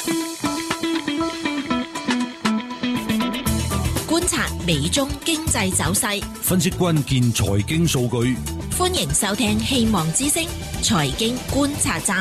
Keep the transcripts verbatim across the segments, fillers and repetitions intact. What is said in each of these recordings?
觀察美中經濟走勢， 分析關鍵財經數據。 歡迎收聽希望之聲財經觀察站。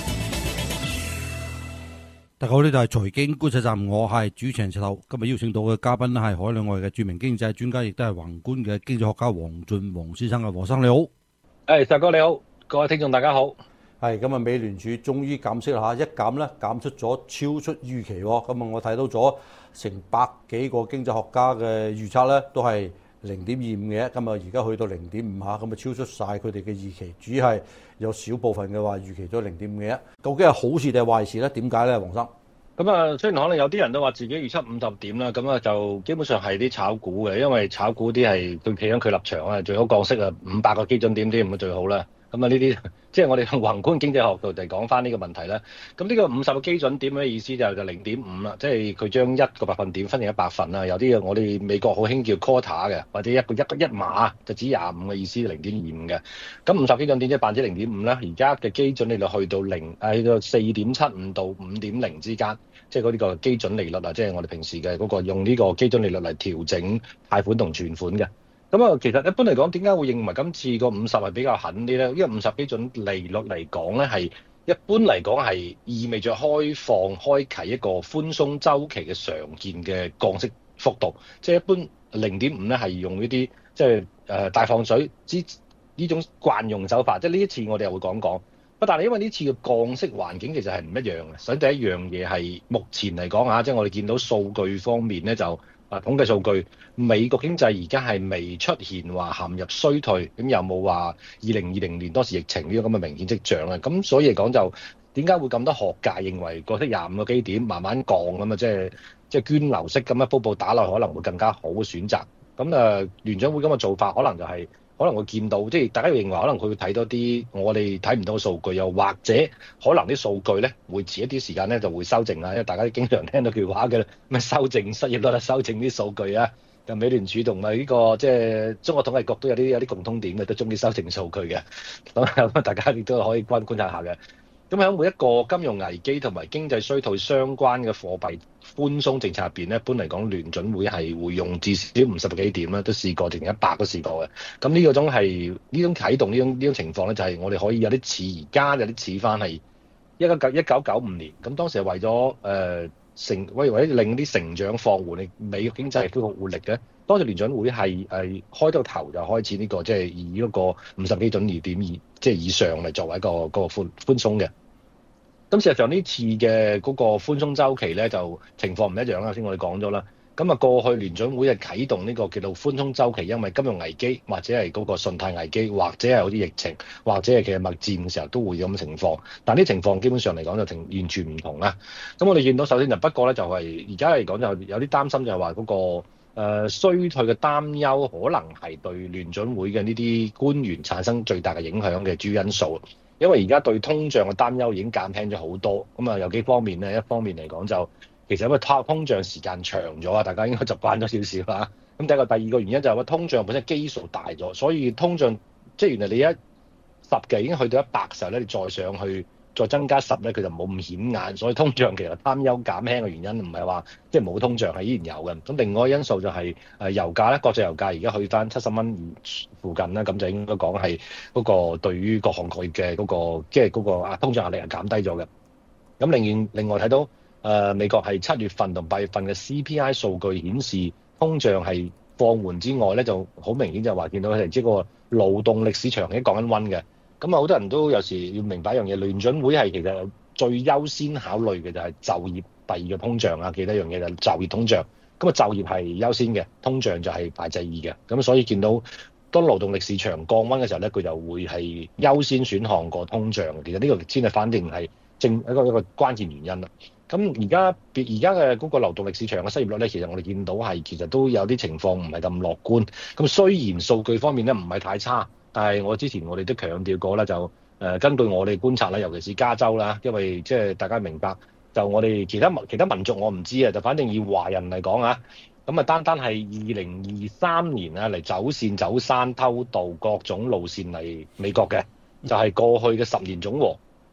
大家好，呢度係財經觀察站，我係主持人石頭。今日邀請到嘅嘉賓咧係海內外嘅著名經濟專家，亦都係宏觀嘅經濟學家黃俊宏先生嘅。黃生你好。 誒，石哥你好，各位聽眾大家好。 係今日美聯儲終於減息啦嚇，一減咧減出咗超出預期喎。咁啊，我睇到咗成百幾個經濟學家嘅預測咧，都係零點二五嘅。咁啊，而家去到零點五嚇，咁啊超出晒佢哋嘅預期。主要係有少部分嘅話預期咗零點五嘅。究竟係好事定係壞事咧？點解咧，黃生？ 咁啊，雖然可能有啲人都話自己預測五十點啦，咁啊就基本上係啲炒股嘅，因為炒股啲係佢企喺佢立場啊，最好降息啊五百個基準點啲咁啊最好啦。咁啊呢啲即係我哋宏觀經濟學度就講翻呢個問題啦。咁呢個五十個基準點嘅意思就就零點五啦，即係佢將一個百分點分成一百份啦。有啲我哋美國好興叫 quarter 嘅，或者一個一一碼就指廿五嘅意思，零點二五嘅。咁五十基準點即係百分之零點五啦。而家嘅基準利率去到零誒去到四點七五到五點零之間，即係嗰啲個基準利率啊，即係我哋平時嘅嗰個用呢個基準利率嚟調整貸款同存款嘅。咁啊，其實一般嚟講，點解會認為今次個五十係比較狠啲咧？因為五十基準利率嚟講咧，係一般嚟講係意味着開放、開啟一個寬鬆週期嘅常見嘅降息幅度。即係一般零點五咧係用呢啲即係誒大放水之呢種慣用手法。即係呢一次我哋又會講講。不但係因為呢次嘅降息環境其實係唔一樣嘅。首先第一樣嘢係目前嚟講嚇，即係我哋見到數據方面咧就。啊，統計數據，美國經濟而家係未出現話陷入衰退，咁又冇話二零二零年當時疫情呢個咁嘅明顯跡象啊，咁所以嚟講就點解會咁多學界認為降息廿五個基點慢慢降咁啊，即係即係涓流式咁一步步打落去可能會更加好嘅選擇。咁誒聯準會咁嘅做法可能就係、是。可能會見到，即係大家認為可能佢會睇多啲我哋睇唔到嘅數據，又或者可能啲數據咧會遲一啲時間咧就會修正啊，因為大家經常聽到句話嘅咩修正失業率啦，修正啲數據啊。咁美聯儲同埋呢個即係中國統計局都有啲有啲共通點嘅，都中意修正數據嘅。咁咁大家亦都可以觀觀察下嘅。咁喺每一個金融危機同埋經濟衰退相關嘅貨幣寬鬆政策入邊咧，一般嚟講聯準會係會用至少五十幾點啦，都試過，定一百都試過嘅。咁呢個種係呢種啟動呢種呢種情況咧，就係我哋可以有啲似而家有啲似翻係一九九一九九五年。咁當時係為咗誒、呃、成為為咗令啲成長放緩，美國經濟恢復活力嘅。當時聯準會係係開到頭就開始呢、這個即係、就是、以嗰個五十基準二點二即係以上嚟作為一個嗰、那個寬寬鬆嘅。咁事實上呢次嘅嗰個寬鬆週期咧，就情況唔一樣啦。頭先我哋講咗啦，咁啊過去聯準會係啟動呢個叫做寬鬆週期，因為金融危機或者係嗰個信貸危機，或者係有啲疫情，或者係其實貿易戰嘅時候都會有咁嘅情況。但係呢情況基本上嚟講就完完全唔同啦。咁我哋見到首先就不過咧就係而家嚟講就有啲擔心，就係話嗰個誒、呃、衰退嘅擔憂可能係對聯準會嘅呢啲官員產生最大嘅影響嘅主要因素。因為而家對通脹嘅擔憂已經減輕咗好多，咁啊有幾方面咧，一方面嚟講就其實因為通脹時間長咗啊，大家應該習慣咗少少啦。咁第一個、第二個原因就係話通脹本身基數大咗，所以通脹即係原來你一十嘅已經去到一百嘅時候咧，你再上去再增加十咧，佢就冇咁顯眼。所以通脹其實擔憂減輕嘅原因唔係話即係冇通脹係依然有嘅。咁另外一個因素就係誒油價咧，國際油價而家去翻七十蚊附近啦，咁就應該講係嗰個對於各行各業嘅嗰個即係嗰個啊通脹壓力係減低咗嘅。咁另外另外睇到誒、呃、美國係七月份同八月份嘅 C P I 數據顯示通脹係放緩之外咧，就好明顯就話見到係即係個勞動力市場已經降緊溫嘅。咁啊，好多人都有時要明白一樣嘢，聯準會係其實最優先考慮嘅就係就業，第二個通脹啊，記得一樣嘢就係就業通脹。咁啊，就業係優先嘅，通脹就係排第二嘅。咁所以見到當勞動力市場降溫嘅時候咧，佢就會係優先選項過通脹。其實呢個先係反正係正一個一個關鍵原因啦。咁而家而家嘅嗰個勞動力市場嘅失業率咧，其實我哋見到係其實都有啲情況唔係咁樂觀。咁雖然數據方面咧唔係太差。但係我之前我哋都強調過啦，就誒、呃、根據我哋觀察啦，尤其是加州啦，因為即係大家明白，就我哋其他民其他民族我唔知啊，就反正以華人嚟講啊，咁啊單單係二零二三年啊嚟走線走山偷渡各種路線嚟美國嘅，就係、是、過去嘅十年總和。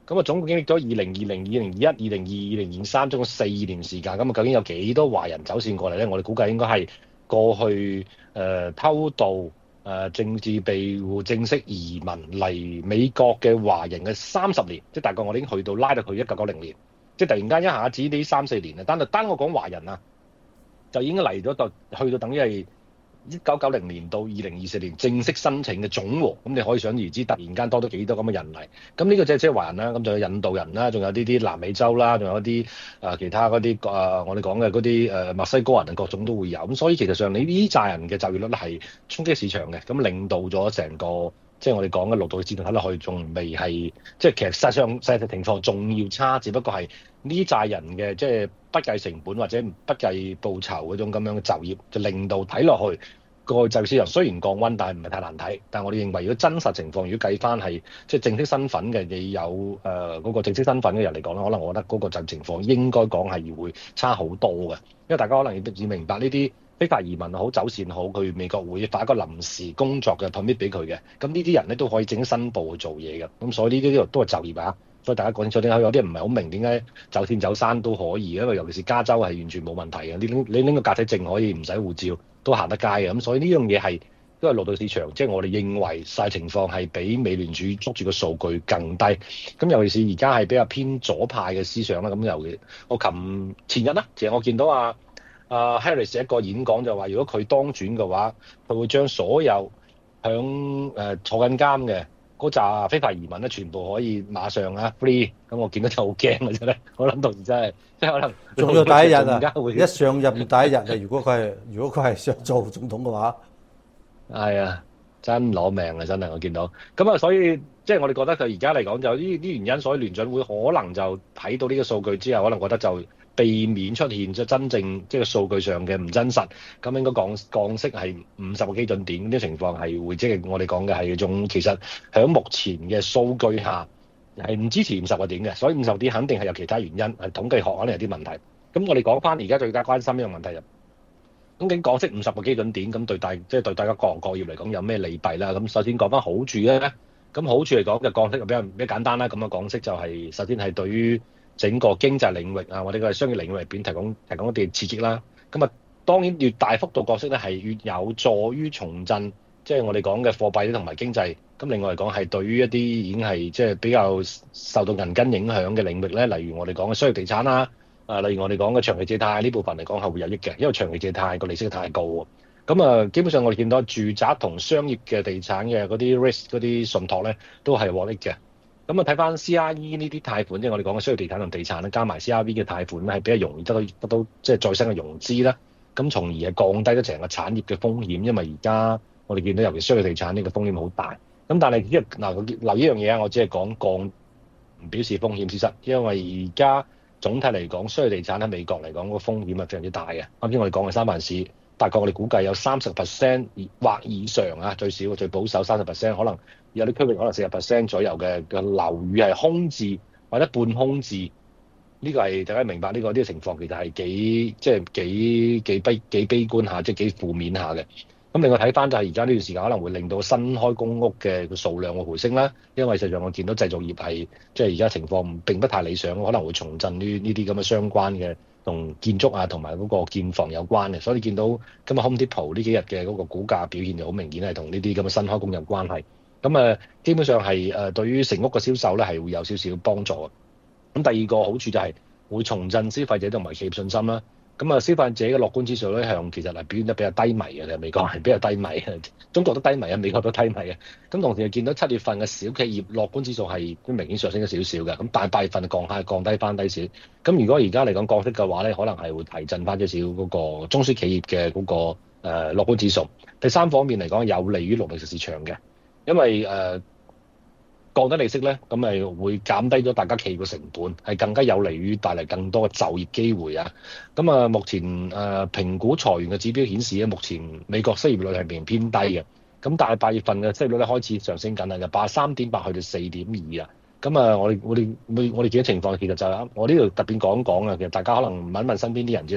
咁啊總共經歷咗二零二零、二零二一、二零二二、二零二三，總共四年時間。咁啊究竟有幾多華人走線過嚟咧？我哋估計應該係過去誒、呃、偷渡、誒、呃、政治庇護、正式移民嚟美國嘅華人嘅三十年，即係大概我哋已經去到拉到去一九九零年，即係突然間一下子呢三四年啊，單單我講華人啊，就已經嚟咗到去到等於係一九九零年到二零二四年正式申請嘅總和，咁你可以想而知，突然間多咗幾多咁嘅人嚟。咁呢個即係即係華人啦，咁仲有印度人啦，仲有呢啲南美洲啦，仲有啲誒、呃、其他嗰啲誒我哋講嘅嗰啲誒墨西哥人啊，各種都會有。咁所以其實上你呢扎人嘅就業率係衝擊市場嘅，咁令到咗成個即係我哋講嘅勞動市場睇落去仲未係，即係其實實際上實際情況仲要差，只不過係呢扎人嘅即係不計成本或者不計報酬嗰種咁樣嘅就業，就令到睇落去個就業市場雖然降溫，但係唔係太難睇。但係我哋認為，如果真實情況，如果計翻係即係正式身份嘅，你有誒嗰、呃那個正式身份嘅人嚟講咧，可能我覺得嗰個就業情況應該講係會差好多嘅，因為大家可能要要明白呢啲非法移民好走線好，佢美國會發一個臨時工作嘅 permit 俾佢嘅，咁呢啲人咧都可以正式申報去做嘢嘅，咁所以呢啲都係就業啊。所以大家講清楚點解有啲人唔係好明點解走線走山都可以，因為尤其是加州係完全冇問題嘅，你拎你拎個駕駛證可以唔使護照都行得街嘅，咁所以呢樣嘢係都係勞動市場，即係我哋認為晒情況係比美聯儲捉住個數據更低。咁尤其是而家係比較偏左派嘅思想啦，咁尤其我琴前日啦，其實我見到啊啊 Harris 一個演講就話，如果佢當選嘅話，佢會將所有響誒、呃、坐緊監嘅嗰扎非法移民咧，全部可以馬上啊 free， 咁我見到就好驚嘅啫咧，我諗到時真係即係可能仲要第一日啊，一上任第一日啊，如果佢係如果佢係想做總統嘅話， 係啊，真攞命啊，真係我見到。咁啊，所以即係我哋覺得佢而家嚟講就呢啲原因，所以聯準會可能就睇到呢個數據之後，可能覺得就避免出現咗真正即係數據上嘅唔真實，咁應該降降息係五十個基準點，呢啲情況係會即係我哋講嘅係一種其實喺目前嘅數據下係唔支持五十個點嘅，所以五十點肯定係有其他原因，係統計學可能有啲問題。咁我哋講翻而家最加關心呢個問題就，究竟降息五十個基準點，咁對大即係、就是、對大家各行各業嚟講有咩利弊啦？咁首先講翻好處咧，咁好處嚟講就降息就比較比較簡單啦。咁啊降息就係、是、首先係對於整個經濟領域啊，或者個商業領域入邊提供提供一啲刺激啦。咁啊，當然越大幅度降息咧，係越有助於重振，即係我哋講嘅貨幣同埋經濟。咁另外嚟講係對於一啲已經係即係比較受到銀根影響嘅領域咧，例如我哋講嘅商業地產啦，啊，例如我哋講嘅長期借貸呢部分嚟講係會有益嘅，因為長期借貸個利息太高喎。咁啊，基本上我哋見到住宅同商業嘅地產嘅嗰啲 risk 嗰啲信託咧，都係獲益嘅。咁啊，睇翻 C R E 呢啲貸款，即係我哋講嘅商業地產同地產咧，加埋 C R E 嘅貸款咧，係比較容易得到得到即係再生嘅融資啦。咁從而係降低咗成個產業嘅風險，因為而家我哋見到尤其商業地產呢個風險好大。咁但係一嗱留意一樣嘢啊，我只係講降，唔表示風險消失，因為而家總體嚟講，商業地產喺美國嚟講個風險係非常之大嘅。啱先我哋講嘅三藩市，大概我哋估計有三十 percent 或以上啊，最少最保守三十 percent， 可能有啲區域可能四十 percent 左右嘅嘅樓宇係空置或者半空置。呢、這個係大家明白呢、這個呢、這個情況其實係幾即係幾幾悲幾悲觀下，即係幾負面下嘅。咁另外睇翻就係而家呢段時間可能會令到新開公屋嘅個數量會回升啦，因為實際上我見到製造業係即係而家情況並不太理想，可能會重振呢呢啲咁嘅相關嘅同建築啊同埋嗰個建房有關嘅，所以你見到今日 Home Depot 呢幾日嘅嗰個股價表現就好明顯係同呢啲咁嘅新開工有關係。咁啊，基本上係誒對於成屋嘅銷售咧係會有少少幫助嘅。咁第二個好處就係會重振消費者同埋企業信心啦。咁啊，消費者嘅樂觀指數咧，向其實係表現得比較低迷嘅，美國係比較低迷嘅，中國都低迷啊，美國都低迷嘅。咁同時又見到七月份嘅小企業樂觀指數係都明顯上升咗少少嘅，咁但係八月份降下降低翻低少。咁如果而家嚟講降息嘅話咧，可能係會提振翻少少嗰個中小企業嘅嗰個誒樂觀指數。第三方面嚟講，有利於勞動市場嘅，因為誒。呃降低利息咧，咁咪會減低咗大家企業嘅成本，係更加有利於帶嚟更多嘅就業機會啊！咁啊，目前誒、呃、評估裁員嘅指標顯示咧，目前美國失業率係仍然偏低嘅。咁但係八月份嘅失業率咧開始上升緊啦，就八三點八去到四點二啦。咁啊，我哋我哋我哋見到情況其實就係、是、我呢度特別講講啊，其實大家可能問一問身邊啲人知道，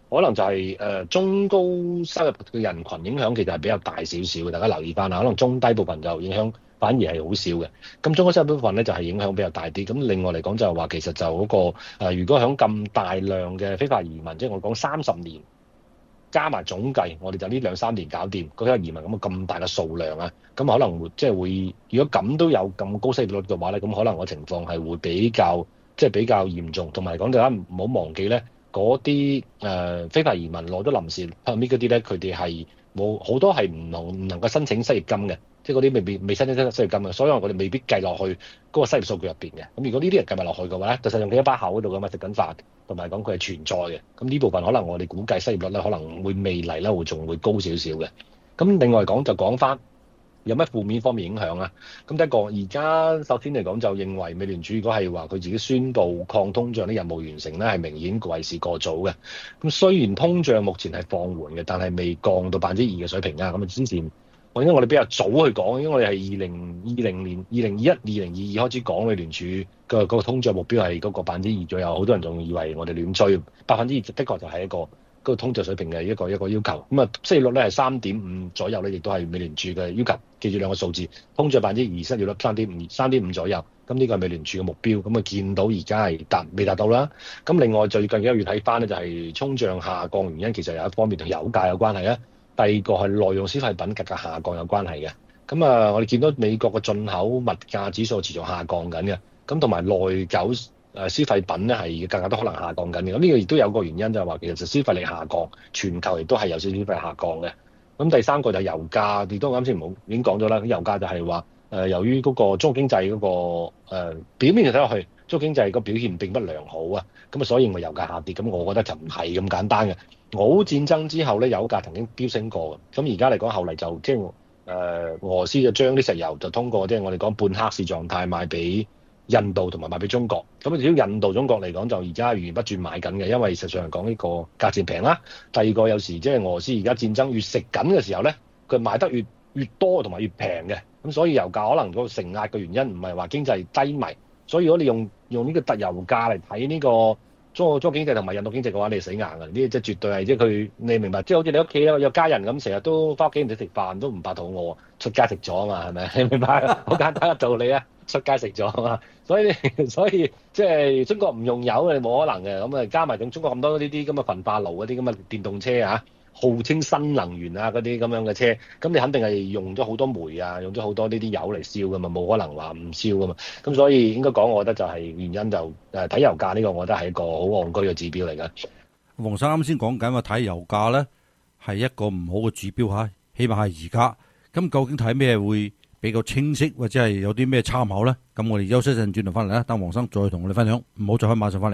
可能就係、是、誒、呃、中高收入嘅人群影響其實係比較大少少嘅，大家留意翻啊。可能中低部分就影響反而係好少嘅。咁中高收入部分咧就係、是、影響比較大啲。咁另外嚟講就係話其實就嗰、那個、呃、如果響咁大量嘅非法移民，即係我講三十年加埋總計，我哋就呢兩三年搞掂嗰個移民咁咁大嘅數量啊，咁可能會即係會，如果咁都有咁高失業率嘅話咧，咁可能個情況係會比較即係比較嚴重。同埋講大家唔好忘記咧。嗰啲誒非法移民攞咗臨時 permit 嗰啲咧，佢哋係冇好多係唔能唔能夠申請失業金嘅，即係嗰啲未未未申請失失業金嘅，所以我哋未必計落去嗰個失業數據入邊嘅。咁如果呢啲人計埋落去嘅話咧，就實用佢一把口嗰度咁嘛，食緊飯，同埋講佢係存在嘅。咁呢部分可能我哋估計失業率咧，可能會未來咧會仲會高少少嘅。咁另外講就講翻。有咩負面方面影響啊？咁第一個，而家首先嚟講就認為美聯儲如果係話佢自己宣布抗通脹啲任務完成咧，係明顯為時過早嘅。咁雖然通脹目前係放緩嘅，但係未降到百分之二嘅水平啊。咁啊之前，我應該我哋比較早去講，因為我哋係二零二零年、二零二一、二零二二開始講美聯儲嘅嗰個通脹目標係嗰個百分之二左右，好多人仲以為我哋亂吹，百分之二的確就係一個。嗰個通脹水平嘅一個一個要求，咁啊失業率咧係三點五左右咧，亦都係美聯儲嘅要求。記住兩個數字，通脹百分之二，失業率三點五，三點五左右。咁呢個係美聯儲嘅目標。咁啊見到而家係達未達到啦。咁另外最近幾個月睇翻咧，就係通脹下降原因，其實有一方面同油價有關係啦。第二個係耐用消費品價格下降有關係嘅。咁啊，我哋見到美國嘅進口物價指數持續下降緊嘅，咁同埋內九。誒消費品咧係價格都可能下降緊嘅，咁呢個亦都有個原因就係話其實就消費力下降，全球亦都係有少少消費下降嘅。咁第三個就係油價，亦都啱先唔好已經講咗啦。油價就係話誒由於嗰個中國經濟嗰、嗰個、呃、表面就睇落去，中國經濟個表現並不良好啊，咁啊所以認為油價下跌。咁我覺得就唔係咁簡單嘅。俄烏戰爭之後咧，油價曾經飆升過嘅，咁而家嚟講後嚟就即係誒俄羅斯就將啲石油就通過即係我哋講半黑市狀態賣俾印度同埋賣俾中國，咁至於印度、中國嚟講就而家源源不絕買緊嘅，因為實際上講呢個價錢平啦。第二個有時即係俄羅斯而家戰爭越食緊嘅時候咧，佢賣得越越多同埋越平嘅，咁所以油價可能個承壓嘅原因唔係話經濟低迷，所以如果你用用呢個特油價嚟睇呢個中國中國經濟同埋印度經濟嘅話，你係死硬嘅，呢啲即係絕對係即係佢你明白，即係好似你屋企有有家人咁，成日都翻屋企唔使食飯，都唔怕肚餓，出街食咗啊嘛，係咪？你明白？好簡單嘅道理啊！出街食咗啊嘛，所以所以即係中國唔用油嘅冇可能嘅，咁啊加埋仲中國咁多呢啲咁嘅焚化爐嗰啲咁嘅電動車啊，號稱新能源啊嗰啲咁樣嘅車，咁你肯定係用咗好多煤啊，用咗好多呢啲油嚟燒噶嘛，冇可能話唔燒噶嘛，咁所以應該講，我覺得就係原因就誒睇油價呢個，我覺得係一個好戇居嘅指標嚟㗎。 黃生啱先講緊話睇油價咧係一個唔好嘅指標嚇，起碼係而家。咁究竟睇咩會比較清晰，或者係有啲咩參考咧？咁我哋休息一陣，轉頭翻嚟啦，等黃生再同我哋分享，唔好再開，馬上翻嚟。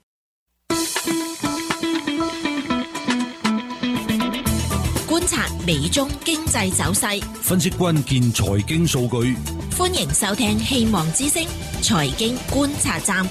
觀察美中經濟走勢， 分析關鍵財經數據。 歡迎收聽希望之聲財經觀察站。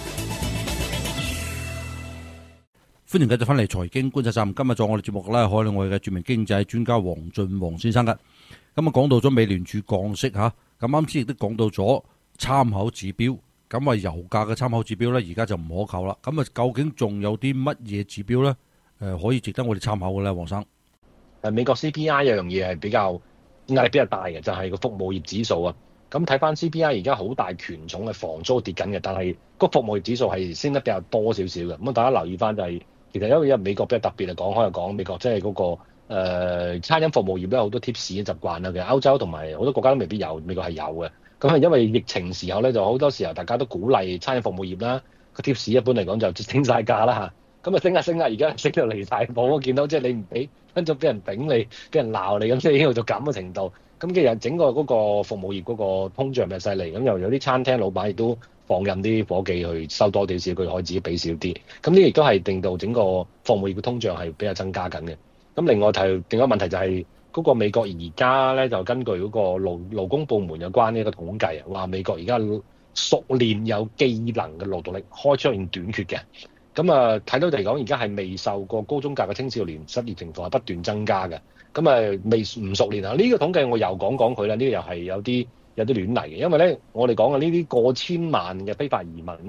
歡迎繼續翻嚟財經觀察站。今日做我哋節目咧，海內外嘅著名經濟專家黃俊黃先生嘅。咁啊，講到咗美聯儲降息嚇，咁啱先亦都講到咗參考指標。咁啊，油價嘅參考指標咧，而家就唔可靠啦。咁啊，究竟仲有啲乜嘢指標咧？誒，可以值得我哋參考嘅咧，黃生。 誒，美國 C P I 有樣嘢係比較壓力比較大嘅，就係個服務業指數啊。咁睇翻 C P I 而家好大權重嘅房租跌緊嘅，但係個服務業指數係升得比較多少少嘅。咁啊，大家留意翻就係、是、其實因為因為美國比較特別嚟講，可以講美國即係嗰個。誒、呃、餐飲服務業都有好多貼士嘅習慣啦，其實歐洲同埋好多國家都未必有，美國係有嘅。咁係因為疫情時候咧，就好多時候大家都鼓勵餐飲服務業啦，個貼士一般嚟講就升晒價啦嚇。咁啊升下升下，而家升到離晒譜，我見到即係你唔俾，跟住俾人頂你，俾人鬧你，咁即係已經到咁嘅程度。咁其實整個嗰個服務業嗰個通脹比較犀利，咁又有啲餐廳老闆亦都放任啲伙計去收多啲少，佢可以自己俾少啲。咁呢亦都係令到整個服務業嘅通脹係比較增加緊嘅。咁另外提另一個問題就係嗰個美國而家咧就根據嗰個勞勞工部門有關呢一個統計啊，話美國而家熟練有技能嘅勞動力開出現短缺嘅。咁啊睇到嚟講，而家係未受過高中價嘅青少年失業情況係不斷增加嘅。咁啊未唔熟練啊？呢個統計我又講講佢啦，呢個又係有啲有啲亂嚟嘅，因為咧我哋講嘅呢啲過千萬嘅非法移民咧，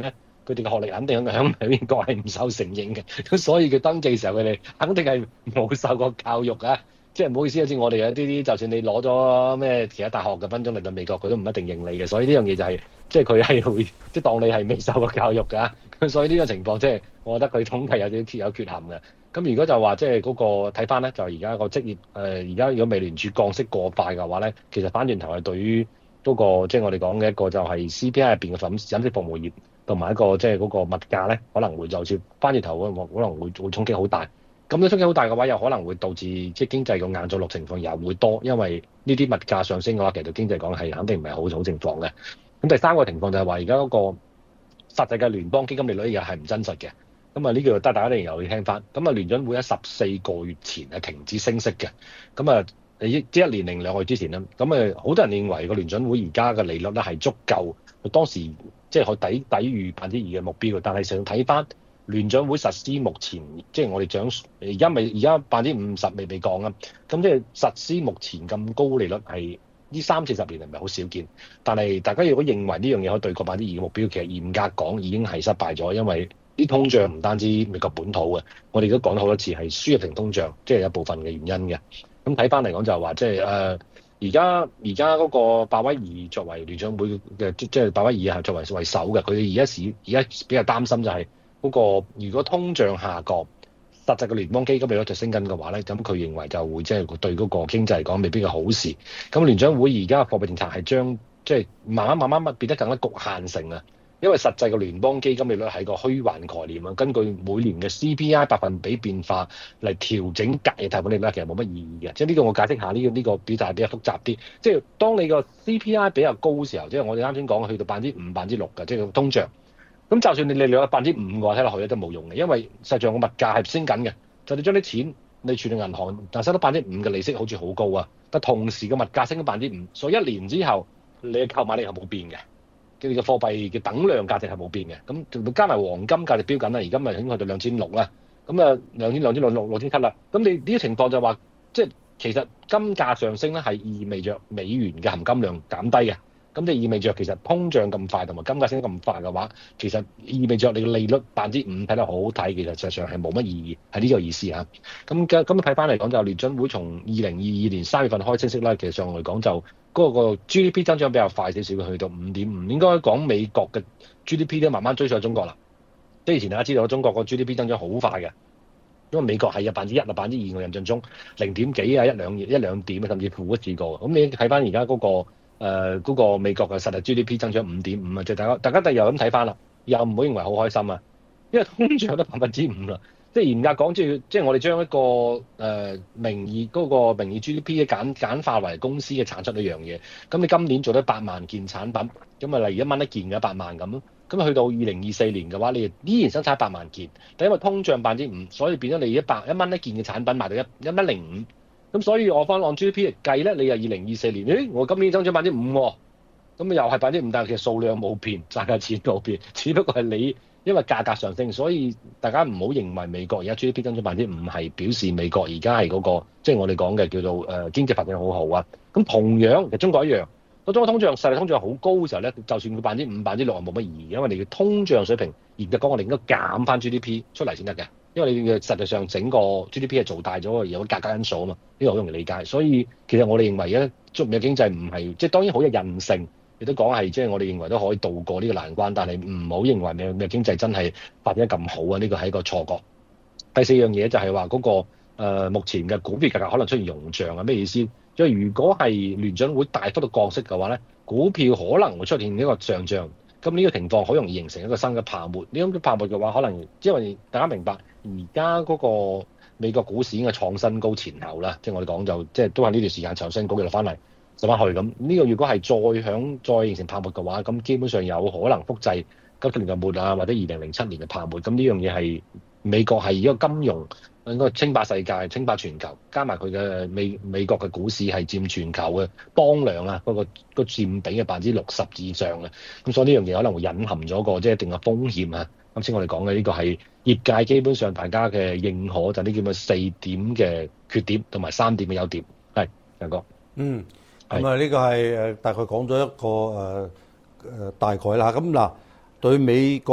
佢哋嘅學歷肯定喺喺美國係唔受承認嘅，咁所以佢登記嘅時候佢哋肯定係冇受過教育㗎。即係唔好意思，好似我哋有啲啲，就算你攞咗咩其他大學嘅分鐘嚟到美國，佢都唔一定認你嘅。所以呢樣嘢就係、是，即係佢係會即係當你係未受過教育㗎。咁所以呢個情況即係我覺得佢統計有啲有缺陷嘅。咁如果就話即係嗰個睇翻咧，就而家個職業誒，而家如果美聯儲降息過快嘅話咧，其實翻轉頭係對於嗰個即係我哋講嘅一個就係 C P I 入邊嘅飲飲食服務業同埋一個即係嗰個物價咧，可能會就算翻轉頭可能會會衝擊好大。咁樣衝擊好大嘅話，又可能會導致即係經濟個硬着陸情況又會多，因為呢啲物價上升嘅話，其實對經濟講係肯定唔係好好情況嘅。咁第三個情況就係話，而家嗰個實際嘅聯邦基金利率又係唔真實嘅。咁啊，呢個得大家一定又要聽翻。咁啊，聯準會喺十四個月前係停止升息嘅。咁啊，即係一年零兩個月之前啦。咁啊，好多人認為個聯準會而家嘅利率咧係足夠，當時即係可抵抵禦百分之二嘅目標。但係想睇翻。聯準會實施目前，即係我哋講而家未而家百分之五十未被降啊，咁即係實施目前咁高利率係呢三四十年係咪好少見？但係大家如果認為呢樣嘢可以對過百分之二嘅目標，其實嚴格講已經係失敗咗，因為啲通脹唔單止美國本土嘅，我哋都講咗好多次係輸入型通脹，即係有部分嘅原因嘅。咁睇翻嚟講就係話，即係誒而家而家嗰個鮑威爾作為聯準會嘅，即係鮑威爾係作為為首嘅，佢哋而家市而家比較擔心就係、是。嗰、那個如果通脹下降，實際嘅聯邦基金利率就升緊嘅話咧，咁佢認為就會即係對嗰個經濟嚟講未必係好事。咁聯準會而家嘅貨幣政策係將即係慢慢慢慢變得更加局限性啊，因為實際嘅聯邦基金利率係個虛幻概念啊，根據每年嘅 C P I 百分比變化嚟調整隔夜貸款利率，其實冇乜意義嘅。即係呢個我解釋下，呢、這個呢、這個表達係比較複雜啲。即係當你個 C P I 比較高嘅時候，即係我哋啱先講去到百分之五、百分之六嘅，即係通脹。咁就算你利率有百分之五嘅話，睇落去都冇用嘅，因為實際上個物價係升緊嘅。就你將啲錢你存到銀行，但收到百分之五嘅利息好似好高啊，但同時個物價升咗百分之五，所以一年之後你嘅購買力係冇變嘅，佢嘅貨幣嘅等量價值係冇變嘅。咁加埋黃金價值飆緊啦，而家咪已經去到兩千六啦，咁啊兩千兩千六六六千七啦。咁你呢啲情況就話，即係其實金價上升咧係意味着美元嘅含金量減低嘅。咁就意味着其實通脹咁快同埋金價升得咁快嘅話，其實意味着你嘅利率百分之五睇得好好睇，其實實際上係冇乜意義，係呢個意思嚇。咁嘅咁睇翻嚟講，就聯準會從二零二二年三月份開升息啦，其實上嚟講就嗰個 G D P 增長比較快少少，去到五點五，應該講美國嘅 G D P 都慢慢追上中國啦。即係以前大家知道中國個 G D P 增長好快嘅，因為美國係有百分之一啊、百分之二，我印象中零點幾啊、一兩一兩點啊，甚至負一字過。咁你睇翻而家嗰個。誒嗰、呃那個美國嘅實際 G D P 增長五點五啊，即係大家大家第又咁睇翻啦，又唔好認為好開心啊，因為通脹得百分之五啦，即係嚴格講，即係即係我哋將一個誒、呃、名義嗰、那個名義 G D P 嘅簡簡化為公司嘅產出一樣嘢。咁你今年做得八萬件產品，咁啊例如一蚊一件嘅八萬咁，咁去到二零二四年嘅話，你依然生產八萬件，但因為通脹百分之五，所以變咗你一百一蚊一件嘅產品賣到一一蚊零五。咁所以我翻按 G D P 嚟計咧，你又二零二四年，誒我今年增長百分之五喎，咁又係百分之五，但係其實數量冇變，賺嘅錢冇變，只不過係你因為價格上升，所以大家唔好認為美國而家 G D P 增長百分之五係表示美國而家係嗰個即係、就是、我哋講嘅叫做誒、呃、經濟發展好好啊。咁同樣其實中國一樣，個中國通脹實際通脹好高嘅時候咧，就算佢百分之五、百分之六係冇乜意義，因為你嘅通脹水平嚴格講，我哋應該減翻 G D P 出嚟先得嘅。因為你嘅實際上整個 G D P 係做大咗，有價格因素啊嘛，呢個好容易理解。所以其實我哋認為咧，中美經濟唔係即係當然好有韌性，亦都講係即係我哋認為都可以渡過呢個難關。但係唔好認為美美經濟真係發展得咁好啊，呢個係一個錯覺。第四樣嘢就係話嗰個、呃、目前嘅股票價格可能出現融漲啊，咩意思？即係如果係聯準會大幅度降息嘅話咧，股票可能會出現一個上漲。咁呢個情況好容易形成一個新嘅泡沫。呢種泡沫嘅話，可能因為大家明白而家嗰個美國股市已經係創新高前後啦，即係我哋講就即係都係呢段時間創新高嘅落翻嚟，落翻去咁。呢個如果係再響再形成泡沫嘅話，咁基本上有可能複製九七年嘅末啊，或者二零零七年嘅泡沫。咁呢樣嘢係美國係一個金融應該稱霸世界、稱霸全球，加埋佢嘅美美國嘅股市係佔全球嘅當量啊，嗰、那個個佔比嘅百分之六十以上嘅。咁所以呢樣嘢可能會隱含咗個即係一定嘅風險啊。啱先我哋講嘅呢個係業界基本上大家嘅認可，就呢叫咩四點嘅缺點同埋三點嘅優點。係楊哥， 嗯，咁啊呢個係誒大概講咗一個誒誒、呃、大概啦。咁嗱，對美國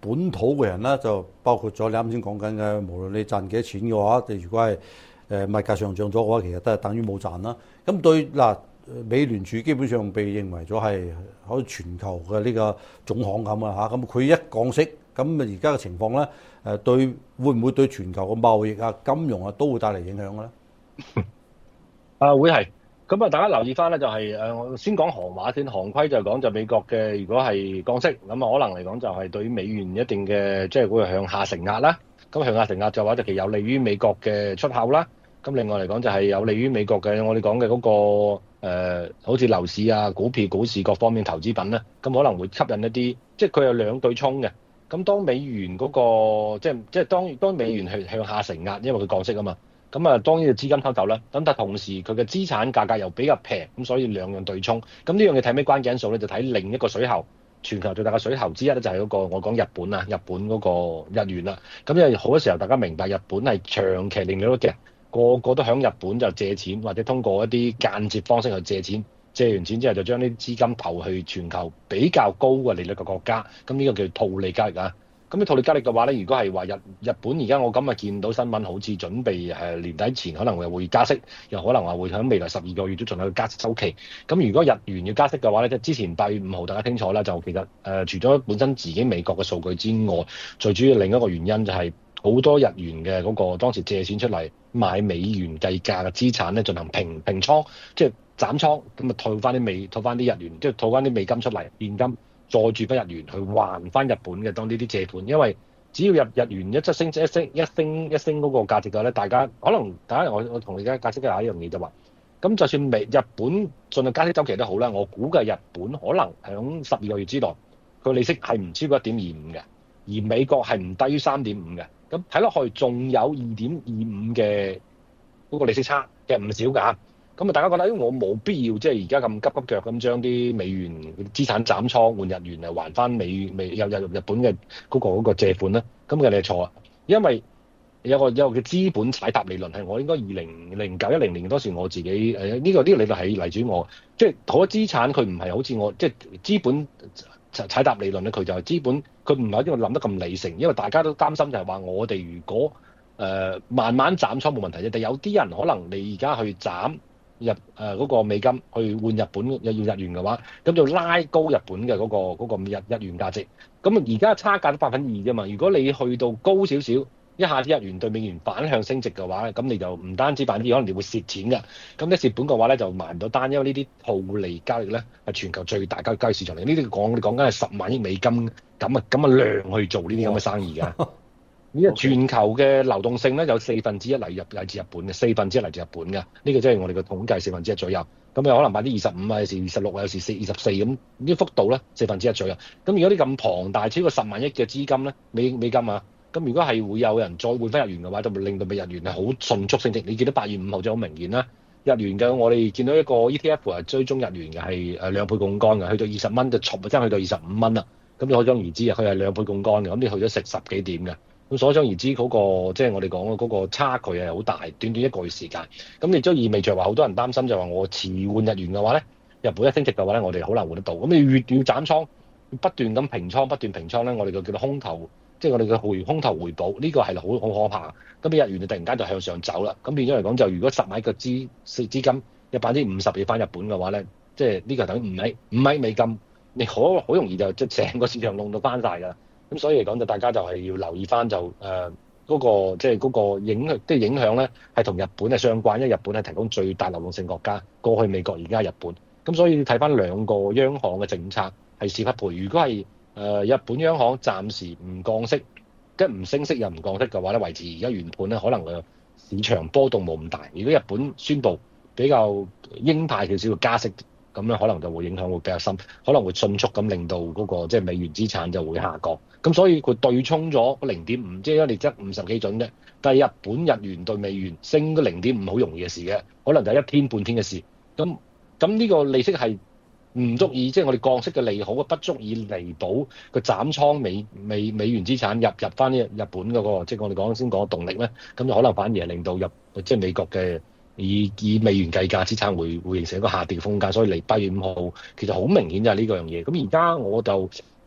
本土嘅人咧，就包括咗你啱先講緊嘅，無論你賺幾多錢嘅話，你如果係誒物價上漲咗嘅話，其實都係等於冇賺啦。咁對嗱，美聯儲基本上被認為咗係好似全球嘅呢個總行咁啊嚇，咁佢一降息，咁啊而家嘅情況咧，誒對會唔會對全球嘅貿易啊、金融啊都會帶嚟影響嘅咧？ 啊，會係。咁啊，大家留意翻咧，就係誒，我先講行話先。行規就講就美國嘅，如果係降息，咁啊可能嚟講就係對於美元一定嘅，即係會向下承壓啦。咁向下承壓就話就其實有利於美國嘅出口啦。咁另外嚟講就係有利於美國嘅，我哋講嘅嗰個、呃、好似樓市啊、股票、股市各方面投資品咧，咁可能會吸引一啲，即係佢有兩對沖嘅。咁當美元嗰、個即係即係當當美元係向下承壓，因為佢降息啊嘛。咁啊，當然就資金偷走啦。咁但係同時佢嘅資產價格又比較平，咁所以兩樣對沖。咁呢樣嘢睇咩關鍵因素咧？就睇另一個水喉，全球最大嘅水喉之一咧，就係嗰個我講日本啊，日本嗰個日元啦。咁因為好多時候大家明白日本係長期利率嘅，個個都響日本就借錢，或者通過一啲間接方式去借錢。借完錢之後就將啲資金投去全球比較高嘅利率嘅國家。咁呢個叫套利交易啊。咁啲套利交易嘅話咧，如果係話日日本而家我今日見到新聞，好似準備誒年底前可能會會加息，又可能話會喺未來十二個月都仲有個加息週期。咁如果日元要加息嘅話咧，即係之前八月五號大家清楚啦，就其實誒、呃、除咗本身自己美國嘅數據之外，最主要另一個原因就係好多日元嘅嗰個當時借錢出嚟買美元計價嘅資產咧進行平平倉，即係斬倉，咁啊套翻啲美套翻啲日元，即係套翻啲美金出嚟現金。再住翻日元去還翻日本嘅當呢啲借款，因為只要日日元一則升一升一升一升嗰個價值嘅話咧，大家可能大家我我同你而家解釋嘅一樣嘢就話，咁就算美日本進入加息週期都好啦，我估計日本可能喺十二個月之內，佢利息係唔超過一點二五嘅，而美國係唔低於三點五嘅，咁睇落去仲有二點二五嘅嗰個利息差嘅唔少㗎。咁啊，大家覺得，因為我冇必要即係而家咁急急腳咁將啲美元資產斬倉換日元嚟還翻美美入入日本嘅嗰個嗰個借款咧，咁嘅你係錯啊！因為有個有個叫資本踩踏理論係我應該二零零九一零年當時我自己誒呢、呃呢個呢、呢個理論係嚟自我，即係好多資產佢唔係好似我即係資本踩踏理論咧，佢就係資本佢唔係因為諗得咁理性，因為大家都擔心就係話我哋如果誒、呃、慢慢斬倉冇問題啫，但有啲人可能你而家去斬。日誒嗰、呃那個美金去換日本又要日元嘅話，咁就拉高日本嘅嗰、那個嗰、那個日日元價值。咁而家差價都百分二啫嘛。如果你去到高少少，一下子日元對美元反向升值嘅話，咁你就唔單止百分之二，可能你會蝕錢㗎。咁你蝕本嘅話咧，就賣唔到單，因為呢啲套利交易咧係全球最大交易交易市場嚟。呢啲講你講緊係十萬億美金咁啊咁嘅量去做呢啲咁嘅生意㗎。呢個全球嘅流動性咧有四分之一嚟入嚟自日本嘅，四分之一嚟自日本嘅，呢、這個即係我哋嘅統計四分之一左右。咁有可能百分之二十五啊，有時二十六啊，有時四二十四咁，呢幅度咧四分之一左右。咁如果啲咁龐大超過十萬億嘅資金咧，美美金啊，咁如果係會有人再換翻日元嘅話，就會令到美日元係好迅速升值。你見到八月五號就好明顯啦，日元嘅我哋見到一個 E T F 係追蹤日元嘅係誒兩倍槓桿嘅，去到二十蚊就錯，真係去到二十五蚊啦。咁你可想而知啊，佢係兩倍槓桿嘅，咁你去咗食十幾點嘅。咁所想而知嗰、那個即係、就是、我哋講嘅嗰個差距係好大，短短一個月時間。咁亦都意味着話好多人擔心就話我遲換日元嘅話咧，日本一升值嘅話咧，我哋好難換得到。咁你越要斬倉，不斷咁平倉，不斷平倉咧，我哋就叫做空頭，即、就、係、是、我哋嘅回空頭回補，呢、這個係好好可怕。咁你日元就突然間就向上走啦。咁變咗嚟講就如果十萬個資資金有百分之五十要翻日本嘅話咧，即係呢個等於五米五米美金，你好好容易就即係成個市場弄到翻晒㗎。咁所以嚟講就大家就係要留意翻就誒嗰、呃那個即係嗰個影響，即係影響咧係同日本係相關，因為日本係提供最大流動性國家，過去美國而家日本，咁所以睇翻兩個央行嘅政策係是匹配。如果係誒、呃、日本央行暫時唔降息，即係唔升息又唔降息嘅話咧，維持而家原判咧，可能個市場波動冇咁大。如果日本宣布比較鷹派少少嘅加息，咁樣可能就會影響會比較深，可能會迅速咁令到嗰、那個即係、就是、美元資產就會下降。咁所以佢對沖咗零點五，即係你得五十基準啫。但係日本日元對美元升咗零點五，好容易嘅事嘅，可能就係一天半天嘅事。咁咁呢個利息係唔足以，即、就、係、是、我哋降息嘅利好，不足以彌補個斬倉美美美元資產入入翻呢日本嗰、那個，即、就、係、是、我哋講先講嘅動力咧。咁就可能反而係令到入即係美國嘅。以以美元計價資產會會形成一個下跌嘅空間，所以嚟八月五號其實好明顯就係呢個樣嘢。咁而家我就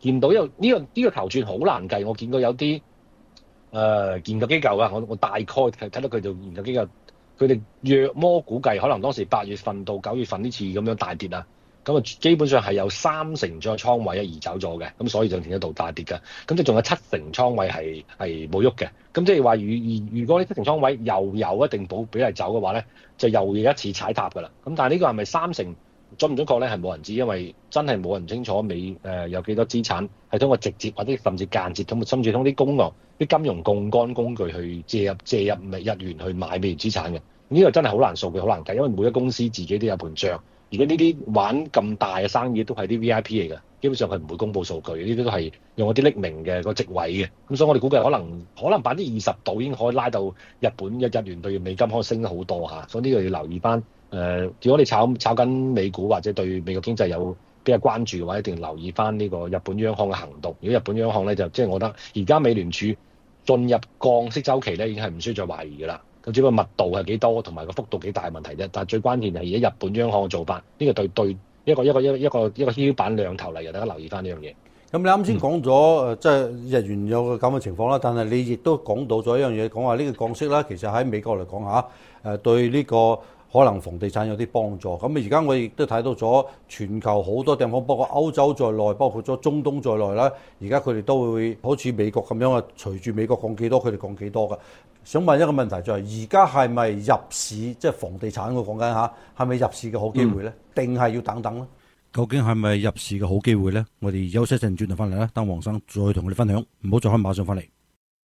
見到有呢、這個呢、這個頭寸好難計，我見過有啲誒、呃、研究機構啊，我我大概睇睇到佢做研究機構，佢哋約摸估計可能當時八月份到九月份呢次咁樣大跌啊。咁啊，基本上係有三成左右倉位啊移走咗嘅，咁所以就見得到大跌嘅。咁即係仲有七成倉位係係冇喐嘅。咁即係話，如如果呢七成倉位又有一定保比例走嘅話咧，就又要一次踩踏㗎啦。咁但係呢個係咪三成準唔準確咧？係冇人知，因為真係冇人清楚美誒、呃、有幾多資產係通過直接或者甚至間接通甚至通啲公牛啲金融槓桿工具去借入借入日元去買美元資產嘅。呢個真係好難數據，好難計，因為每個公司自己都有盤帳。而家呢啲玩咁大嘅生意都係啲 V I P 嚟㗎，基本上佢唔會公佈數據，呢啲都係用嗰啲匿名嘅個職位嘅。咁所以我哋估計可能可能百分之二十度已經可以拉到日本嘅日元對美金可以升得好多嚇，所以呢個要留意翻。誒、呃，如果你炒炒緊美股或者對美國經濟有比較關注嘅話，一定要留意翻呢個日本央行嘅行動。如果日本央行咧就即係、就是、我覺得而家美聯儲進入降息週期咧，已經係唔需要再懷疑㗎啦。咁只不過密度係幾多，同埋個幅度幾大嘅問題啫。但係最關鍵係而家日本央行嘅做法，呢、這個對對一個一個一個一個一個蹺板兩頭嚟嘅，大家留意翻呢樣嘢。 咁你啱先講咗誒，即係日元有個咁嘅情況啦。但係你亦都講到咗一樣嘢，講話呢個降息啦，其實喺美國嚟講嚇誒，對呢個可能房地產有啲幫助。咁啊，而家我亦都睇到咗全球好多地方，包括歐洲在內，包括咗中東在內啦。而家佢哋都會好似美國咁樣啊，隨住美國降幾多，佢哋降幾多㗎。想問一個問題就係、是，而家係咪入市即係房地產我講緊嚇，係咪入市嘅好機會咧？定係、嗯、要等等咧？ 究竟係咪入市嘅好機會咧？我哋休息一陣轉頭翻嚟啦，等黃生再同我哋分享。唔好再開，馬上翻嚟。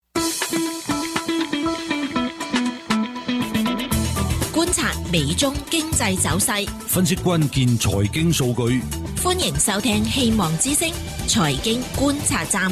觀察美中經濟走勢， 分析關鍵財經數據。 歡迎收聽《希望之聲》財經觀察站。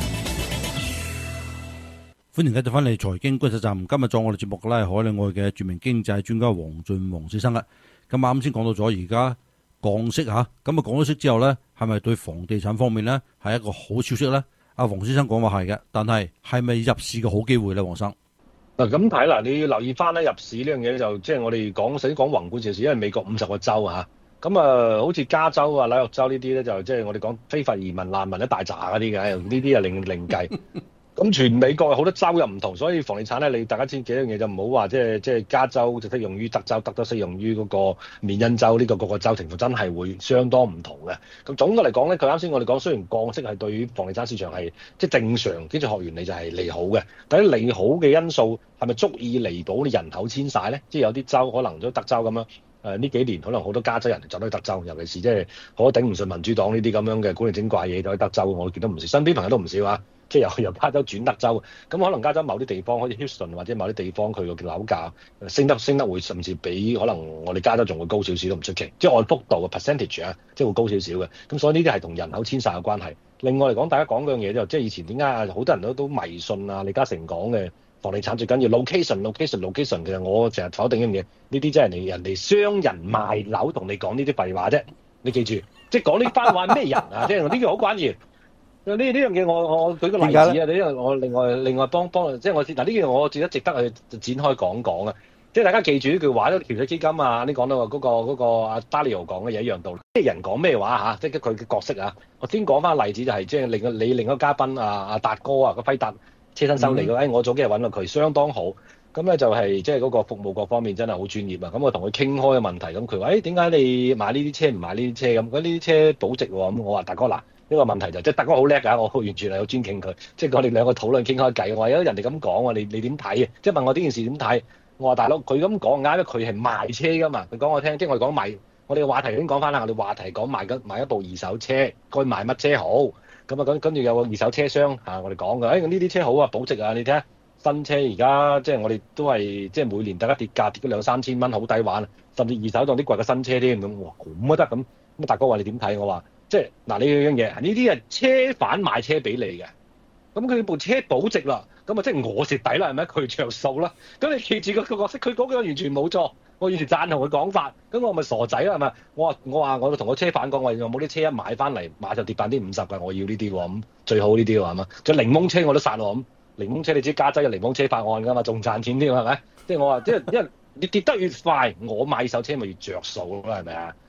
歡迎繼續翻嚟財經觀察站。今日做我哋節目嘅咧係海內外嘅著名經濟專家黃俊黃先生啦。咁啱先講到咗而家降息嚇，咁啊降咗息之後咧，係咪對房地產方面咧係一個好消息咧？阿黃先生講話係嘅，但係係咪入市嘅好機會咧？黃生嗱咁睇啦，你要留意翻咧入市呢樣嘢就即係我哋講首先講宏觀少少，因為美國五十個州嚇，咁啊好似加州啊、紐約州呢啲咧就即係我哋講非法移民難民一大扎嗰啲嘅，呢啲啊另另計。咁全美國好多州又唔同，所以房地產咧，你大家知幾樣嘢就唔好話即係即係加州就適用於德州，德州適用於嗰個緬因州，呢、這個各個州情況真係會相當唔同嘅。咁總嘅嚟講咧，佢啱先我哋講雖然降息係對於房地產市場係即係正常經濟學原理就係利好嘅，但係利好嘅因素係咪足以彌補你人口遷徙咧？即係有啲州可能都德州咁樣，誒、呃、呢幾年可能好多加州人走到去德州，尤其是即係好頂唔順民主黨呢啲咁樣嘅古靈精怪嘢，走去德州，我見到唔少，身邊朋友都唔少啊。即係由由加州轉德州，咁可能加州某啲地方，好似 Houston 或者某啲地方，佢個樓價升得升得會甚至比可能我哋加州仲會高少少都唔出奇，即係按幅度嘅 percentage 啊，即係會高少少嘅。咁所以呢啲係同人口遷徙嘅關係。另外嚟講，大家講嗰樣嘢就即係以前點解好多人都都迷信啊？李嘉誠講嘅房地產最緊要 location，location，location。其實我成日否定呢樣嘢，呢啲即係人哋人哋商人賣樓同你講呢啲廢話啫。你記住，即係講呢番話咩人啊？即係呢個好關鍵。呢呢樣嘢我我舉個例子啊！呢樣我另外另外幫幫即係我嗱呢樣我覺得值得去展開講講啊！即係大家記住呢句話，都橋水基金啊，你講到話嗰個嗰個阿 Dario 講嘅嘢一樣道理。即係人講咩話嚇，即係佢嘅角色啊！我先講翻例子就係即係另個你另一個嘉賓啊阿達哥啊個輝達車身修理嘅，誒、嗯、我早幾日揾到佢相當好，咁咧就係即係嗰個服務各方面真係好專業啊！咁我同佢傾開嘅問題，咁佢話誒點解你買呢啲車唔買呢啲車咁？嗰呢啲車保值喎，咁我話達哥嗱。呢個問題就即係達哥好叻㗎，我完全係好尊敬佢。即係我哋兩個討論傾開偈，我話有人哋咁講喎，你你點睇啊？即係問我呢件事點睇？我話大佬佢咁講啱，因為佢係賣車㗎嘛。佢講我聽，即係我哋講賣，我哋嘅話題已經講翻啦。我哋話題講賣緊買一部二手車，該賣乜車好？咁啊，跟跟住有個二手車商嚇、啊，我哋講㗎。誒呢啲車好啊，保值啊！你睇下新車而家即係我哋都係即係每年大家跌價跌咗兩三千蚊，好抵玩。甚至二手當啲貴嘅新車添咁，哇咁都得咁。咁達哥話你點睇？我話。即係嗱呢樣嘢，呢啲係車販賣車俾你嘅，咁佢部車保值啦，咁啊即係我蝕底啦，係咪？佢着數啦，咁你記住個角色，佢講嘅完全冇錯，我完全贊同佢講法，咁我咪傻仔啦，係咪？我話我話我同個車販講，我有冇啲車一買翻嚟馬上跌百分之五十㗎，我要呢啲喎，咁最好呢啲喎係嘛？仲有檸檬車我都殺喎，咁檸檬車你知加州有檸檬車法案㗎嘛，仲賺錢添係咪？即係我話即係因為你跌得越快，我買手車咪越着數咯，係咪啊？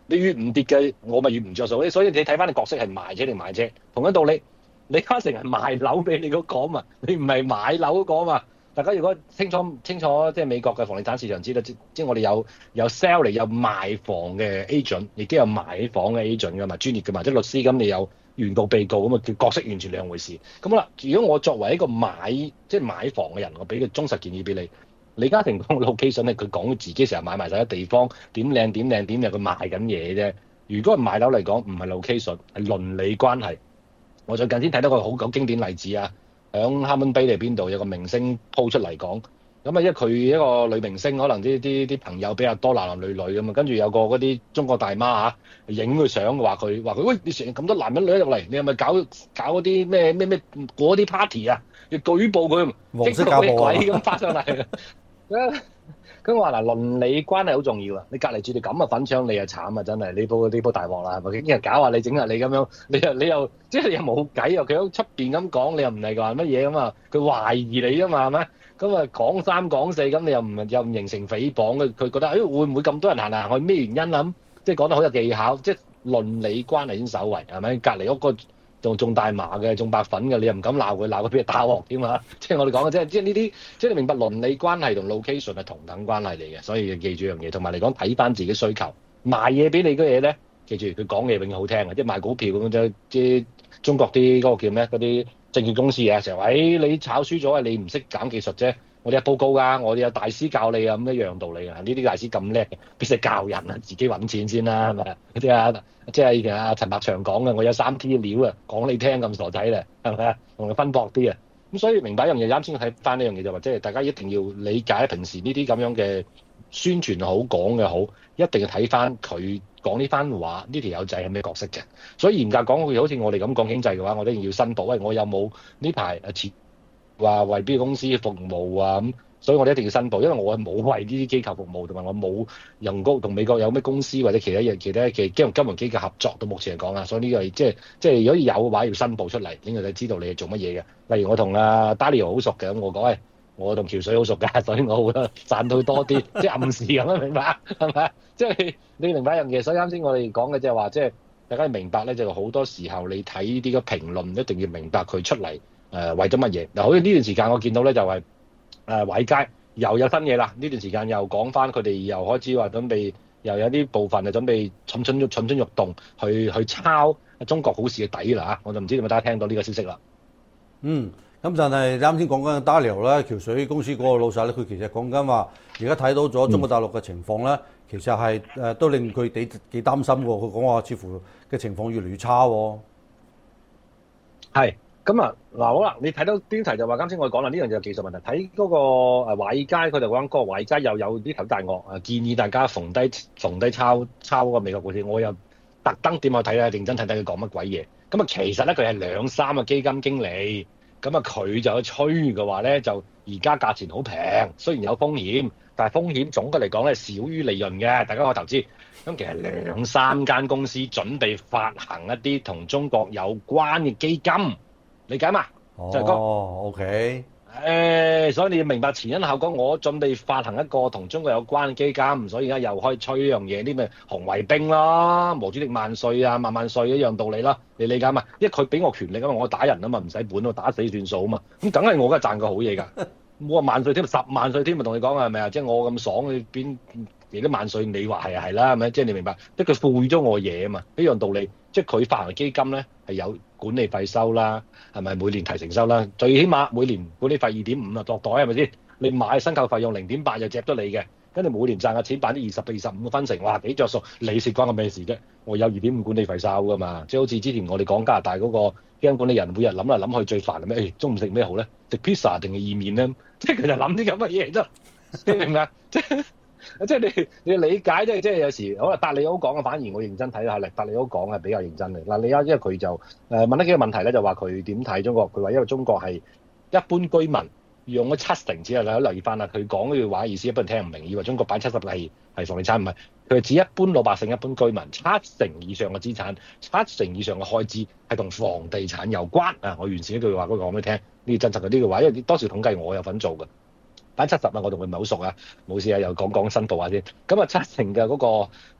你越唔跌嘅，我咪越唔着數。所以你睇翻你角色係賣車定買車，同一道理，李嘉誠係賣樓俾你嗰個嘛，你唔係買樓嗰個嘛。大家如果清楚清楚即係美國嘅房地產市場知道，即即係我哋有有 sell 嚟有賣房嘅 agent，亦都有買房嘅 agent 㗎嘛，專業嘅嘛，即係律師咁你有原告被告咁啊，角色完全兩回事。咁好啦，如果我作為一個買即係買房嘅人，我俾個忠實建議俾你。李嘉誠講 location 咧，佢講自己成日買埋晒啲地方點靚點靚點靚，佢賣緊嘢啫。如果係買樓嚟講，唔係 location，係鄰里關係。我最近先睇到個好好經典例子啊！響哈文 Bay 嚟邊度有個明星 po 出嚟講，咁啊，因為佢一個女明星，可能啲啲啲朋友比較多男男女女咁嘛，跟住有個嗰啲中國大媽嚇影佢相，話佢話佢喂，你成日咁多男人女人入嚟，你係咪搞搞嗰啲咩咩咩嗰啲 party 啊？要舉報佢， 黃色教報啊！ 鬼咁發上嚟。咁我話嗱，鄰里關係好重要啊！你隔離住條咁嘅粉腸，你又慘啊！真係呢鋪呢鋪大鑊啦，係咪？啲人搞下你，整下你咁樣，你又你又即係你又冇計啊！佢喺出邊咁講，你又唔係話乜嘢啊嘛？佢懷疑你啊嘛，係咪？咁啊講三講四，咁你又唔又唔形成誹謗嘅？佢覺得誒、哎、會唔會咁多人行嚟行去？咩原因啊？咁即係講得好有技巧，即係鄰里關係先守為係咪？隔離屋個仲種大麻嘅，種白粉嘅，你又唔敢鬧佢，鬧佢俾人打鑊添嘛？即係我哋講嘅，即係即係呢啲，即係你明白鄰里關係同 location 係同等關係嚟嘅，所以要記住一樣嘢。同埋嚟講睇翻自己需求，賣嘢俾你嘅嘢咧，記住佢講嘢永遠好聽嘅，即係賣股票咁就即係中國啲嗰個叫咩嗰啲證券公司啊，成日話誒你炒輸咗啊，你唔識減技術啫。我哋有報告㗎，我哋有大師教你啊，咁一樣道理啊。呢啲大師咁叻嘅，必須教人啊，自己揾錢先啦，係咪啊？嗰啲啊，即係以前阿陳百祥講嘅，我有三 T 料啊，講你聽咁傻仔咧，係咪啊？同你分薄啲啊。咁所以明白一樣嘢，啱先睇翻呢樣嘢就話，即係大家一定要理解平時呢啲咁樣嘅宣傳好講嘅好，一定要睇翻佢講呢番話，呢條友仔係咩角色嘅。所以嚴格講，好似我哋咁講經濟嘅話，我都一定要申報，喂，我有冇呢排誒錢？話為邊個公司服務啊咁，所以我哋一定要申報，因為我係冇為呢啲機構服務，同埋我冇人工同美國有咩公司或者其他嘢其他嘅金融金融機構合作。到目前嚟講啊，所以呢個係即係即係如果有嘅話，要申報出嚟，令佢哋知道你係做乜嘢嘅。例如我同阿 Dario 好熟嘅，咁我講喂，我同橋水好熟㗎，所以我會賺到多啲，即係暗示咁樣，明白係咪？即係你明白一樣嘢，所以啱先我哋講嘅即係話，即係大家明白咧，就好多時候你睇呢啲嘅評論，一定要明白佢出嚟。誒、呃、為咗乜嘢嗱？好似呢段時間我見到咧就係誒華爾街又有新嘢啦。呢段時間又講翻佢哋又開始話準備，又有啲部分係準備蠢蠢欲蠢蠢欲動去去抄中國股市嘅底啦嚇。我就唔知點解大家聽到呢個消息啦。 嗯，咁但係你啱先講緊 Dario 咧，橋水公司嗰個老細咧，佢其實講緊話，而家睇到咗中國大陸嘅情況咧，嗯、其實係誒、呃、都令佢幾幾擔心喎。佢講話似乎嘅情況越嚟越差喎。 係。咁啊，嗱好啦，你睇到標題就話，啱先我講啦，呢樣就係技術問題。睇嗰個誒華爾街，佢就講嗰個華爾街又有啲頭大鱷啊，建議大家逢低逢低抄抄嗰個美國股市。我又特登點去睇咧，認真睇睇佢講乜鬼嘢。咁啊，其實咧佢係兩三個基金經理，咁啊佢就去吹嘅話咧，就而家價錢好平，雖然有風險，但係風險總嘅嚟講咧少於利潤嘅，大家可以投資。咁其實兩三間公司準備發行一啲同中國有關嘅基金。理解嘛？就係講哦 ，OK。 誒，所以你要明白前因後果。我準備發行一個同中國有關嘅基金，所以而家又可以吹呢樣嘢，啲咩紅衛兵啦、毛主席萬歲啊、萬萬歲一樣道理啦。你理解嘛？因為佢俾我權力啊嘛，我打人啊嘛，唔使本我打死算數啊嘛。咁梗係我梗係賺個好嘢㗎。冇話萬歲添，十萬歲添，咪同你講啊，係咪啊？即係我咁爽，你邊幾多萬歲？你話係啊係啦，係咪？即係你明白？即係佢賦予咗我嘢啊嘛，一樣道理。即係佢發行基金咧係有管理費收啦，係咪每年提成收啦？最起碼每年管理費二點五啊，落袋係咪先？你買新購費用零點八又借咗你嘅，跟住每年賺嘅錢百分之二十到二十五嘅分成，哇幾着數！你蝕關我咩事啫？我有二點五管理費收噶嘛，即係好似之前我哋講加拿大嗰個基金管理人每日諗嚟諗去最煩係咩？誒中午食咩好咧？食 pizza 定係意麵咧？即係佢就諗啲咁嘅嘢啫，你明唔明啊？即係。即係你你理解，即係即係有時好啦，達利歐講嘅反而我認真睇下咧，達利歐講係比較認真嘅。嗱，你啊，因為佢就誒、呃、問得幾個問題咧，就話佢點睇中國？佢話因為中國係一般居民用咗七成只係，大家留意翻啦。佢講嗰句話意思一般人聽唔明，以為中國擺七十係係房地產，唔係，佢係指一般老百姓、一般居民七成以上嘅資產、七成以上嘅開支係同房地產有關啊！我完善一句話，嗰個講俾你聽，呢個真實嘅呢句話，因為當時統計我有份做嘅。百分之七十啊，我同佢唔係好熟啊，冇事啊，又講講申報下先。咁啊，七成嘅嗰個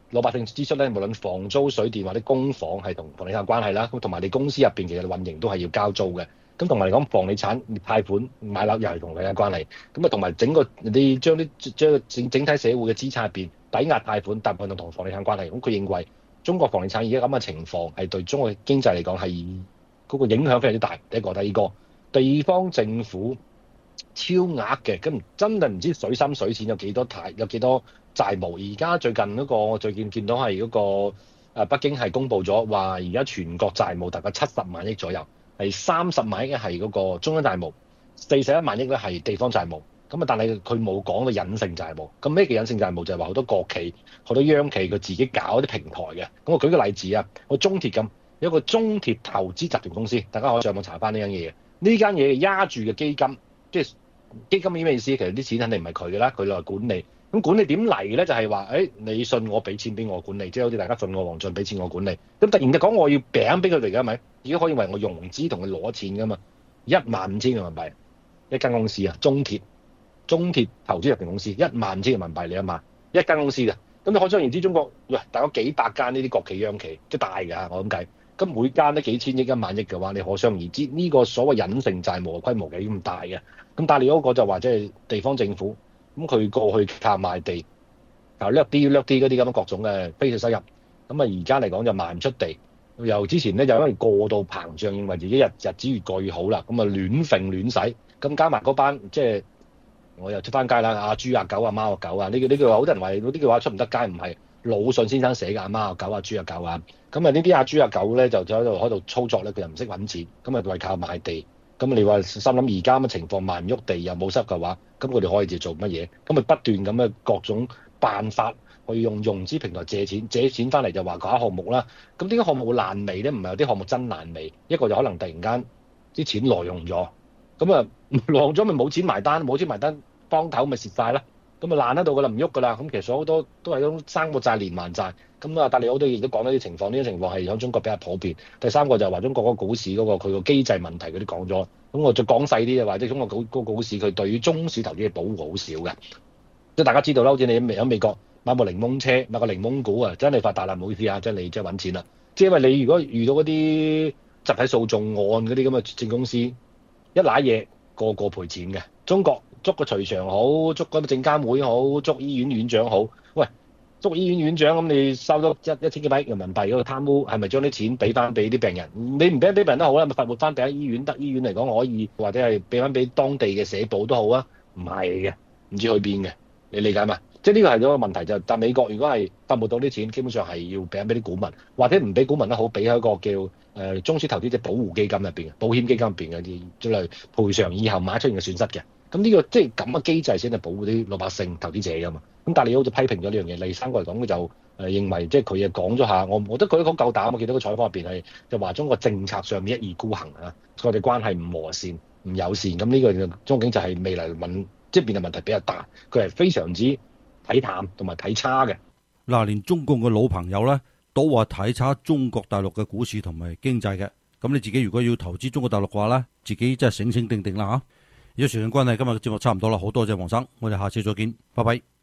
老百姓支出咧，無論房租、水電或者公房係同房地產有關係啦。咁同埋你公司入邊其實運營都係要交租嘅。咁同埋嚟講，房地產貸款買樓又係同佢有關係。咁啊，同埋整個你將啲將整整體社會嘅資產入邊抵押貸款，大部分同房地產關係。咁佢認為中國房地產而家咁嘅情況係對中國經濟嚟講係嗰個影響非常之大。第一個，第二個地方政府超額嘅，咁真係唔知水深水淺有幾多貸有幾多債務。而家最近嗰、嗰個最近見到係嗰、嗰個北京係公布咗話，而家全國債務大概七十萬億左右。係三十萬億係嗰個中央債務，四十一萬億咧係地方債務。咁啊，但係佢冇講到隱性債務。咁咩叫隱性債務？就係話好多國企、好多央企佢自己搞啲平台嘅。咁我舉個例子啊，我中鐵咁有一個中鐵投資集團公司，大家可以上網查翻呢樣嘢。呢間嘢壓住嘅基金，即係基金咩意思？其實啲錢肯定唔係佢嘅啦，佢來管理。咁管理點嚟咧？就係話，誒你信我俾錢俾我管理，即係好似大家信我黃進俾錢我管理。咁突然間講我要餅俾佢哋㗎，係咪？而家可以為我融資同佢攞錢㗎嘛？一萬五千人民幣一間公司啊，中鐵中鐵投資集團公司一萬五千人民幣，你諗下一間公司㗎。咁你可想而知，中國喂大概幾百間呢啲國企央企，即係大㗎，我咁計。咁每間都幾千億、一萬億嘅話，你可想而知呢、這個所謂隱性債務嘅規模幾咁大嘅。咁但係你嗰個就話即係地方政府。咁佢過去靠賣地，靠掠啲掠啲嗰啲咁嘅各種嘅非稅收入，咁啊而家嚟講就賣唔出地，由之前咧就因為過度膨脹，認為自己日日子越過越好啦，咁啊亂揈亂使，咁加埋嗰班即係我又出翻街啦，阿豬阿狗阿貓阿狗啊，呢句呢句話好多人話呢句話出唔得街，唔係魯迅先生寫嘅阿貓阿狗阿豬阿狗啊，咁啊呢啲阿豬阿狗咧就就喺度喺度操作咧，佢又唔識揾錢，咁啊為靠賣地。咁你話心諗而家咁嘅情況賣唔喐地又冇濕嘅話，咁佢哋可以自做乜嘢？咁咪不斷咁嘅各種辦法去用融資平台借錢，借錢翻嚟就話搞項目啦。咁點解項目會爛尾咧？唔係有啲項目真爛尾，一個就可能突然間啲錢挪用咗，咁啊挪用咗咪冇錢埋單，冇錢埋單幫頭咪蝕晒啦。咁啊爛喺度噶啦，唔喐噶啦。咁其實好多都係種生個債連環債。咁啊，但係好多亦都講到啲情況，呢啲情況係喺中國比較普遍。第三個就係話中國嗰個股市嗰、嗰個佢個機制問題，佢都講咗。咁我再講細啲就話，即係中國股嗰個股市佢對於中小投資嘅保護好少嘅。即係大家知道啦，好似你喺美國買部檸檬車，買個檸檬股啊，真係發達啦，唔好意思啊，即係你即係揾錢啦。即係因為你如果遇到嗰啲集體訴訟案嗰啲咁嘅證公司一揦嘢，個個賠錢嘅。中國捉個徐翔好，捉嗰個證監會好，捉醫院院長好，喂。捉醫院院長咁，你收咗一一千幾百億人民幣嗰個貪污，係咪將啲錢俾翻俾啲病人？你唔俾俾病人都好啦，咪罰沒翻俾醫院得醫院嚟講可以，或者係俾翻俾當地嘅社保都好啊？唔係嘅，唔知去邊嘅，你理解嘛？即係呢個係一個問題就係，但美國如果係罰沒到啲錢，基本上係要俾翻俾啲股民，或者唔俾股民都好，俾喺一個叫誒、呃、中小投資者保護基金入邊嘅保險基金入邊嘅啲之類賠償以後萬一出現嘅損失嘅。咁呢、這個即係咁嘅機制先係保護啲老百姓投資者㗎嘛。咁但係你好似批評咗呢樣嘢，第三個嚟講佢就誒認為即係佢又講咗下，我我覺得佢都好夠膽。我見到個採訪入邊係就話中國政策上面一意孤行啊，我哋關係唔和善、唔友善。咁呢個中景就係未來問即係面臨問題比較大，佢係非常之睇淡同埋睇差嘅。 嗱，連中共嘅老朋友咧都話睇差中國大陸嘅股市同埋經濟嘅。咁你自己如果要投資中國大陸嘅話咧，自己真係醒醒定定啦嚇。如果時間關係，今日嘅節目差唔多啦，好多謝黃生，我哋下次再見，拜拜。